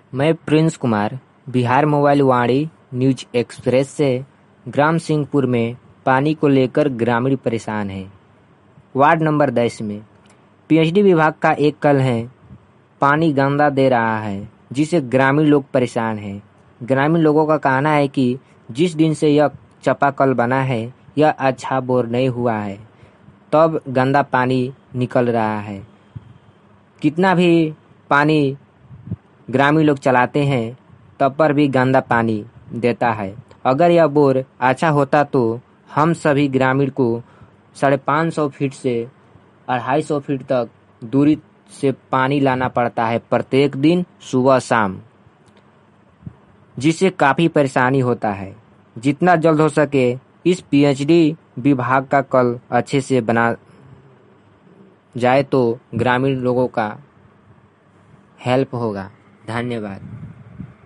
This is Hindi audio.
मैं Prince Kumar Bihar mobile Vani news express से ग्राम सिंहपुर में पानी को लेकर ग्रामीण परेशान है। वार्ड नंबर 10 में पीएचडी विभाग का एक कल है, पानी गंदा दे रहा है जिससे ग्रामीण लोग परेशान हैं। ग्रामीण लोगों का कहना है कि जिस दिन से यह चापाकल बना है यह अच्छा बोर नहीं हुआ है, तब गंदा पानी निकल रहा है। कितना भी पानी ग्रामीण लोग चलाते हैं तब पर भी गंदा पानी देता है। अगर यह बोर अच्छा होता तो हम सभी ग्रामीण को 550 फीट से 250 फीट तक दूरी से पानी लाना पड़ता है प्रत्येक दिन सुबह शाम, जिससे काफ़ी परेशानी होता है। जितना जल्द हो सके इस पीएचडी विभाग का कल अच्छे से बना जाए तो ग्रामीण लोगों का हेल्प होगा। धन्यवाद।